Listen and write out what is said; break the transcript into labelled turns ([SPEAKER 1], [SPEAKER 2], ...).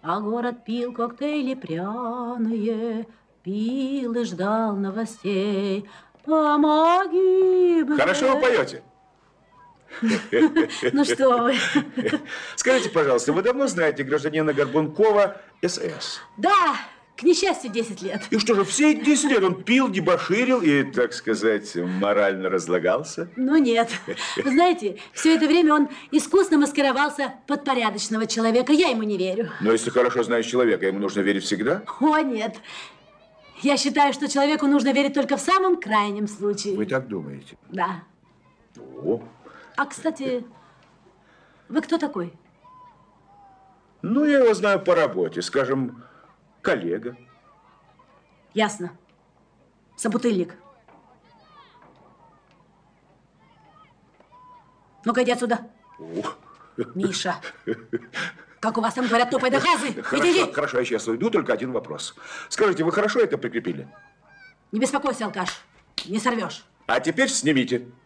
[SPEAKER 1] А город пил коктейли пряные, пил и ждал новостей. Помоги мне.
[SPEAKER 2] Хорошо вы поете.
[SPEAKER 1] Ну что вы.
[SPEAKER 2] Скажите, пожалуйста, вы давно знаете гражданина Горбункова СС?
[SPEAKER 1] Да, к несчастью, 10 лет.
[SPEAKER 2] И что же, все эти 10 лет он пил, дебоширил и, так сказать, морально разлагался?
[SPEAKER 1] Ну нет. Вы знаете, все это время он искусно маскировался под порядочного человека. Я ему не верю.
[SPEAKER 2] Но если хорошо знаешь человека, ему нужно верить всегда?
[SPEAKER 1] О, нет. Я считаю, что человеку нужно верить только в самом крайнем случае.
[SPEAKER 2] Вы так думаете?
[SPEAKER 1] Да.
[SPEAKER 2] О.
[SPEAKER 1] А, кстати, вы кто такой?
[SPEAKER 2] Ну, я его знаю по работе, скажем, коллега.
[SPEAKER 1] Ясно. Собутыльник. Ну-ка, иди отсюда. Миша. Как у вас там говорят, топай до газы.
[SPEAKER 2] Хорошо, хорошо, я сейчас уйду, только один вопрос. Скажите, вы хорошо это прикрепили?
[SPEAKER 1] Не беспокойся, алкаш, не сорвешь.
[SPEAKER 2] А теперь снимите.